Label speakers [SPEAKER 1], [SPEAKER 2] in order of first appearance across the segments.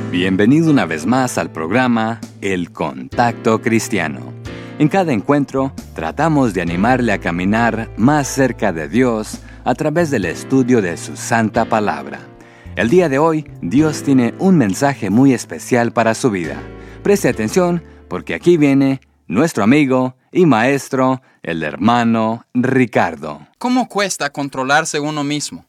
[SPEAKER 1] Bienvenido una vez más al programa El Contacto Cristiano. En cada encuentro tratamos de animarle a caminar más cerca de Dios a través del estudio de su santa palabra. El día de hoy, Dios tiene un mensaje muy especial para su vida. Preste atención porque aquí viene nuestro amigo y maestro, el hermano Ricardo.
[SPEAKER 2] ¿Cómo cuesta controlarse uno mismo?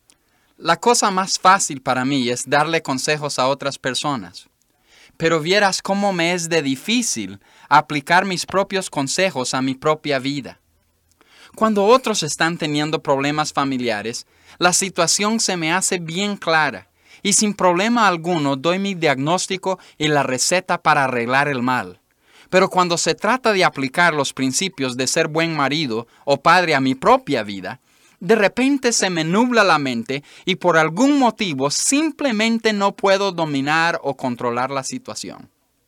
[SPEAKER 2] La cosa más fácil para mí es darle consejos a otras personas. Pero vieras cómo me es de difícil aplicar mis propios consejos a mi propia vida. Cuando otros están teniendo problemas familiares, la situación se me hace bien clara y sin problema alguno doy mi diagnóstico y la receta para arreglar el mal. Pero cuando se trata de aplicar los principios de ser buen marido o padre a mi propia vida, de repente se me nubla la mente y por algún motivo simplemente no puedo dominar o controlar la situación.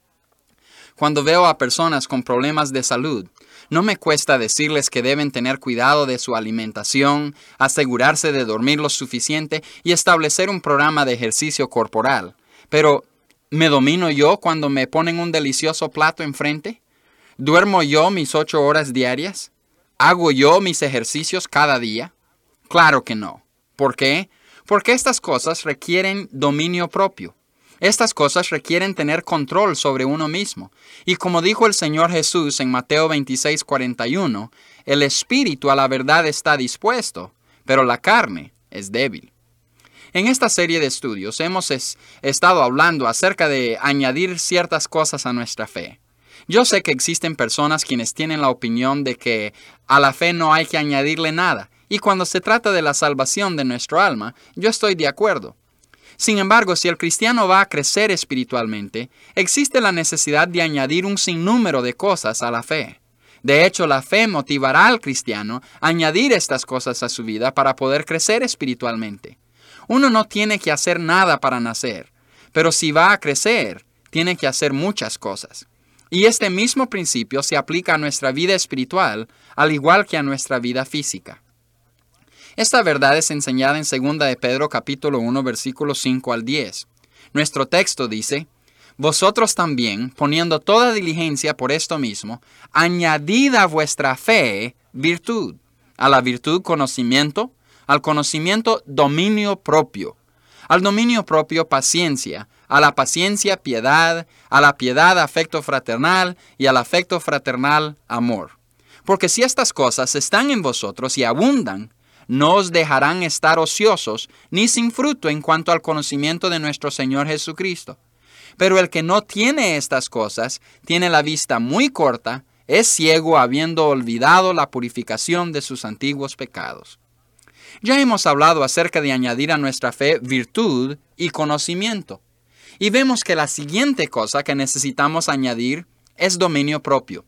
[SPEAKER 2] Cuando veo a personas con problemas de salud, no me cuesta decirles que deben tener cuidado de su alimentación, asegurarse de dormir lo suficiente y establecer un programa de ejercicio corporal. Pero, ¿me domino yo cuando me ponen un delicioso plato enfrente? ¿Duermo yo mis 8 horas diarias? ¿Hago yo mis ejercicios cada día? Claro que no. ¿Por qué? Porque estas cosas requieren dominio propio. Estas cosas requieren tener control sobre uno mismo. Y como dijo el Señor Jesús en Mateo 26:41, el espíritu a la verdad está dispuesto, pero la carne es débil. En esta serie de estudios hemos estado hablando acerca de añadir ciertas cosas a nuestra fe. Yo sé que existen personas quienes tienen la opinión de que a la fe no hay que añadirle nada. Y cuando se trata de la salvación de nuestro alma, yo estoy de acuerdo. Sin embargo, si el cristiano va a crecer espiritualmente, existe la necesidad de añadir un sinnúmero de cosas a la fe. De hecho, la fe motivará al cristiano a añadir estas cosas a su vida para poder crecer espiritualmente. Uno no tiene que hacer nada para nacer, pero si va a crecer, tiene que hacer muchas cosas. Y este mismo principio se aplica a nuestra vida espiritual, al igual que a nuestra vida física. Esta verdad es enseñada en 2 de Pedro capítulo 1 versículos 5 al 10. Nuestro texto dice: Vosotros también, poniendo toda diligencia por esto mismo, añadid a vuestra fe virtud, a la virtud conocimiento, al conocimiento dominio propio, al dominio propio paciencia, a la paciencia piedad, a la piedad afecto fraternal y al afecto fraternal amor. Porque si estas cosas están en vosotros y abundan, no os dejarán estar ociosos ni sin fruto en cuanto al conocimiento de nuestro Señor Jesucristo. Pero el que no tiene estas cosas tiene la vista muy corta, es ciego habiendo olvidado la purificación de sus antiguos pecados. Ya hemos hablado acerca de añadir a nuestra fe virtud y conocimiento. Y vemos que la siguiente cosa que necesitamos añadir es dominio propio.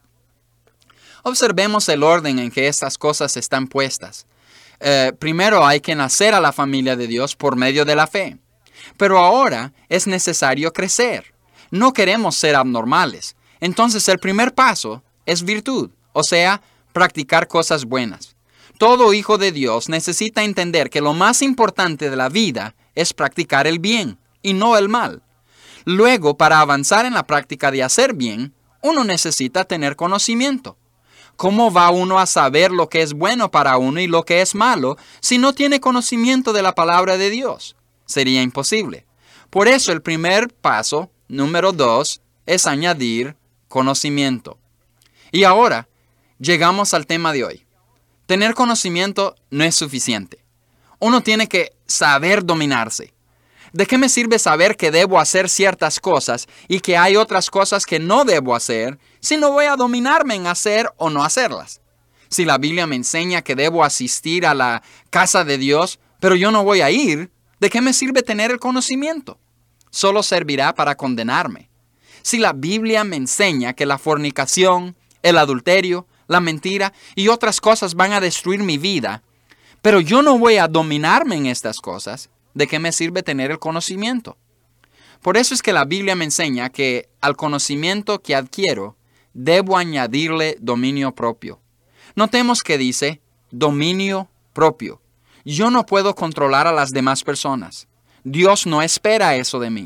[SPEAKER 2] Observemos el orden en que estas cosas están puestas. Primero hay que nacer a la familia de Dios por medio de la fe. Pero ahora es necesario crecer. No queremos ser abnormales. Entonces el primer paso es virtud, o sea, practicar cosas buenas. Todo hijo de Dios necesita entender que lo más importante de la vida es practicar el bien y no el mal. Luego, para avanzar en la práctica de hacer bien, uno necesita tener conocimiento. ¿Cómo va uno a saber lo que es bueno para uno y lo que es malo si no tiene conocimiento de la palabra de Dios? Sería imposible. Por eso el primer paso, número 2, es añadir conocimiento. Y ahora, llegamos al tema de hoy. Tener conocimiento no es suficiente. Uno tiene que saber dominarse. ¿De qué me sirve saber que debo hacer ciertas cosas y que hay otras cosas que no debo hacer si no voy a dominarme en hacer o no hacerlas? Si la Biblia me enseña que debo asistir a la casa de Dios, pero yo no voy a ir, ¿de qué me sirve tener el conocimiento? Solo servirá para condenarme. Si la Biblia me enseña que la fornicación, el adulterio, la mentira y otras cosas van a destruir mi vida, pero yo no voy a dominarme en estas cosas, ¿de qué me sirve tener el conocimiento? Por eso es que la Biblia me enseña que al conocimiento que adquiero, debo añadirle dominio propio. Notemos que dice dominio propio. Yo no puedo controlar a las demás personas. Dios no espera eso de mí.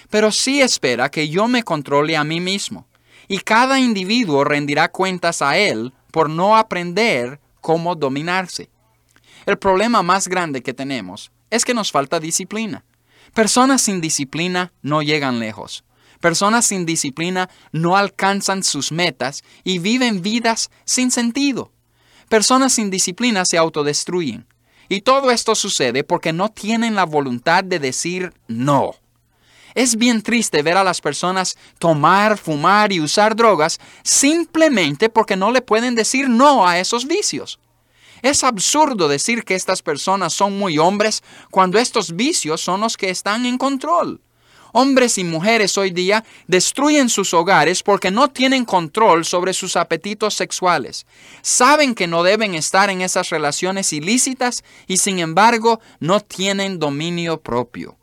[SPEAKER 2] pero sí espera que yo me controle a mí mismo. Y cada individuo rendirá cuentas a Él por no aprender cómo dominarse. El problema más grande que tenemos es que nos falta disciplina. Personas sin disciplina no llegan lejos. Personas sin disciplina no alcanzan sus metas y viven vidas sin sentido. Personas sin disciplina se autodestruyen. Y todo esto sucede porque no tienen la voluntad de decir no. Es bien triste ver a las personas tomar, fumar y usar drogas simplemente porque no le pueden decir no a esos vicios. Es absurdo decir que estas personas son muy hombres cuando estos vicios son los que están en control. Hombres y mujeres hoy día destruyen sus hogares porque no tienen control sobre sus apetitos sexuales. Saben que no deben estar en esas relaciones ilícitas y sin embargo no tienen dominio propio.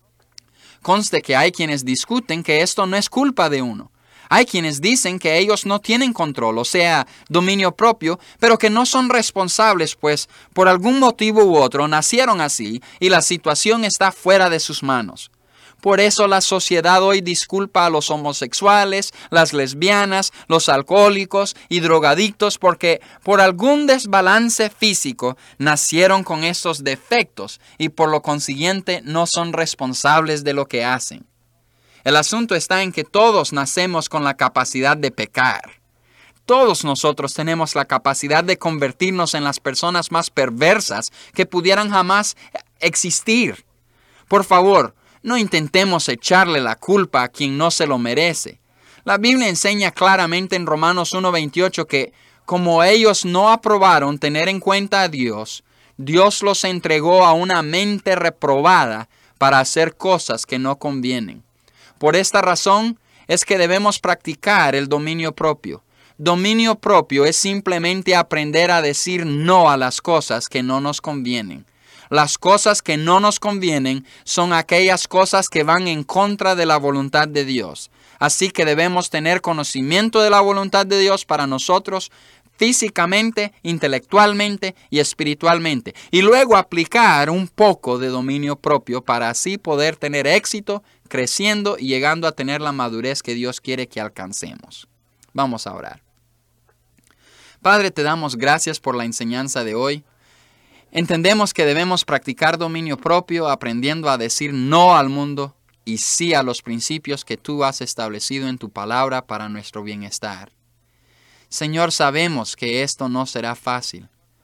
[SPEAKER 2] Conste que hay quienes discuten que esto no es culpa de uno. Hay quienes dicen que ellos no tienen control, o sea, dominio propio, pero que no son responsables, pues por algún motivo u otro nacieron así y la situación está fuera de sus manos. Por eso la sociedad hoy disculpa a los homosexuales, las lesbianas, los alcohólicos y drogadictos porque por algún desbalance físico nacieron con estos defectos y por lo consiguiente no son responsables de lo que hacen. El asunto está en que todos nacemos con la capacidad de pecar. Todos nosotros tenemos la capacidad de convertirnos en las personas más perversas que pudieran jamás existir. Por favor, no intentemos echarle la culpa a quien no se lo merece. La Biblia enseña claramente en Romanos 1:28 que, como ellos no aprobaron tener en cuenta a Dios, Dios los entregó a una mente reprobada para hacer cosas que no convienen. Por esta razón es que debemos practicar el dominio propio. Dominio propio es simplemente aprender a decir no a las cosas que no nos convienen. Las cosas que no nos convienen son aquellas cosas que van en contra de la voluntad de Dios. Así que debemos tener conocimiento de la voluntad de Dios para nosotros físicamente, intelectualmente y espiritualmente. Y luego aplicar un poco de dominio propio para así poder tener éxito, creciendo y llegando a tener la madurez que Dios quiere que alcancemos. Vamos a orar. Padre, te damos gracias por la enseñanza de hoy. Entendemos que debemos practicar dominio propio, aprendiendo a decir no al mundo y sí a los principios que tú has establecido en tu palabra para nuestro bienestar. Señor, sabemos que esto no será fácil.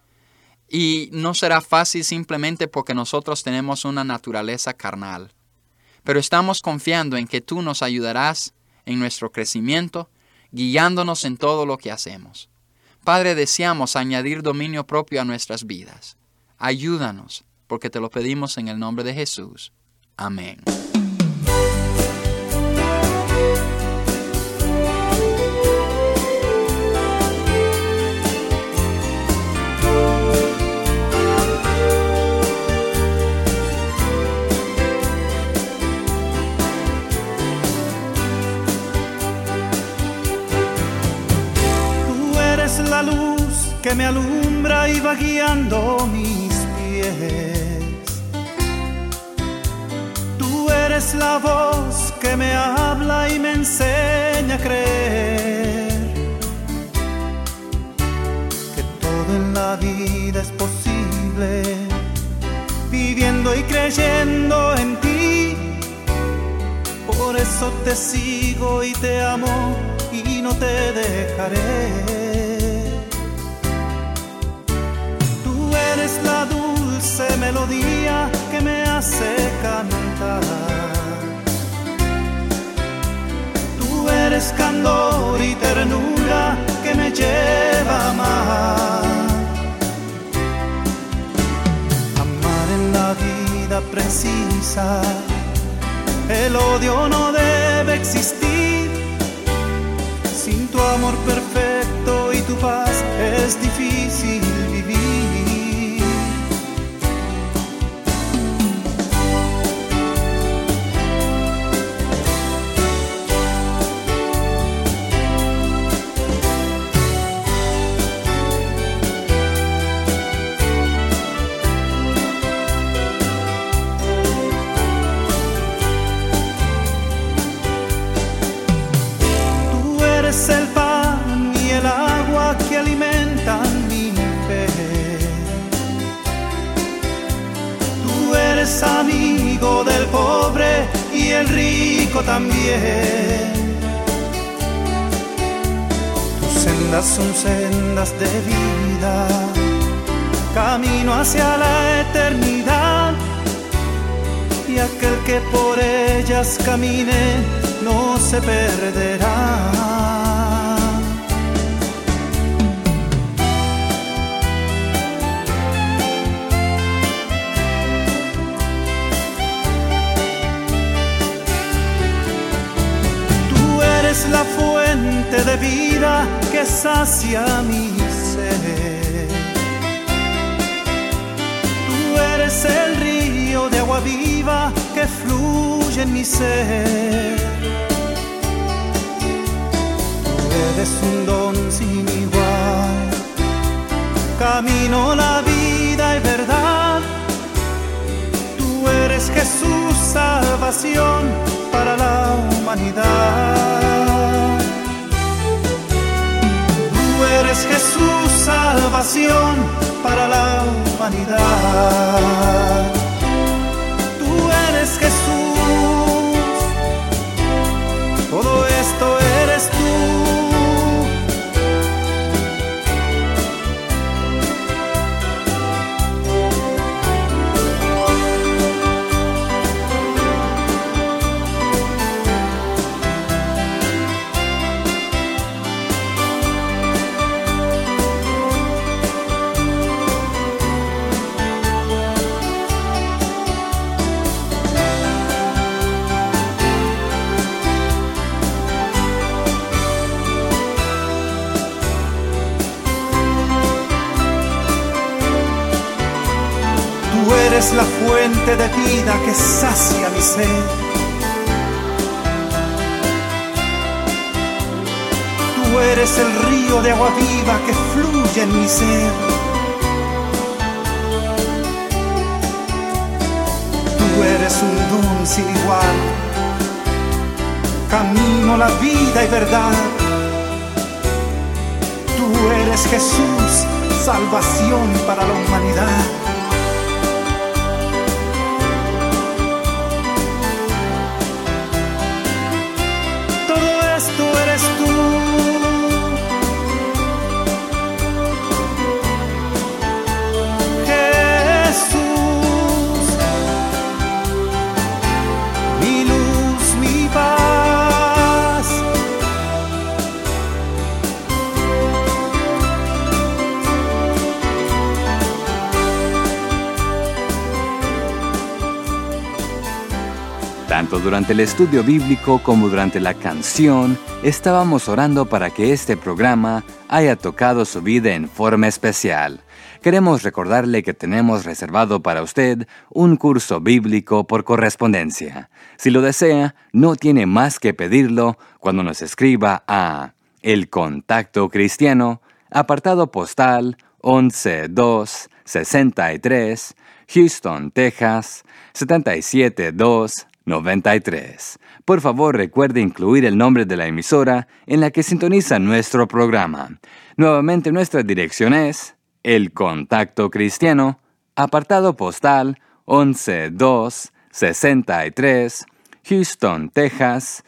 [SPEAKER 2] Y no será fácil simplemente porque nosotros tenemos una naturaleza carnal. Pero estamos confiando en que tú nos ayudarás en nuestro crecimiento, guiándonos en todo lo que hacemos. Padre, deseamos añadir dominio propio a nuestras vidas. Ayúdanos, porque te lo pedimos en el nombre de Jesús. Amén.
[SPEAKER 3] Tú eres la luz que me alumbra y va guiando mis pies. Tú eres la voz que me habla y me enseña a creer que todo en la vida es posible, viviendo y creyendo en ti. Por eso te sigo y te amo y no te dejaré. Eres la dulce melodía que me hace cantar. Tú eres candor y ternura que me lleva a amar. Amar en la vida precisa, el odio no debe existir. Sin tu amor perfecto y tu paz es difícil vivir. eres el pan y el agua que alimentan mi fe. Tú eres amigo del pobre y el rico también. Tus sendas son sendas de vida, camino hacia la eternidad. Y aquel que por ellas camine no se perderá. Tú eres la fuente de vida que sacia mi sed. Tú eres el río de agua viva que fluye en mi ser. Tú eres un don sin igual, camino, la vida y verdad. Tú eres Jesús, salvación para la humanidad. Tú eres Jesús, salvación para la humanidad. Tú eres Jesús, todo esto eres tú. Tú eres la fuente de vida que sacia mi sed. Tú eres el río de agua viva que fluye en mi ser. Tú eres un don sin igual, camino, la vida y verdad. Tú eres Jesús, salvación para la humanidad. Tú eres tú. Jesús, mi luz, mi paz.
[SPEAKER 1] Tanto durante el estudio bíblico como durante la canción, estábamos orando para que este programa haya tocado su vida en forma especial. Queremos recordarle que tenemos reservado para usted un curso bíblico por correspondencia. Si lo desea, no tiene más que pedirlo cuando nos escriba a El Contacto Cristiano, apartado postal 11263, Houston, Texas, 77293. Por favor, recuerde incluir el nombre de la emisora en la que sintoniza nuestro programa. Nuevamente, nuestra dirección es El Contacto Cristiano, apartado postal 11263, Houston, Texas,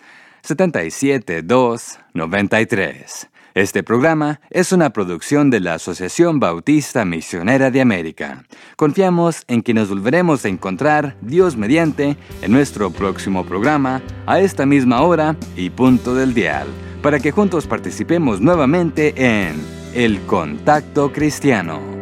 [SPEAKER 1] 77293. Este programa es una producción de la Asociación Bautista Misionera de América. Confiamos en que nos volveremos a encontrar, Dios mediante, en nuestro próximo programa, a esta misma hora y punto del dial, para que juntos participemos nuevamente en El Contacto Cristiano.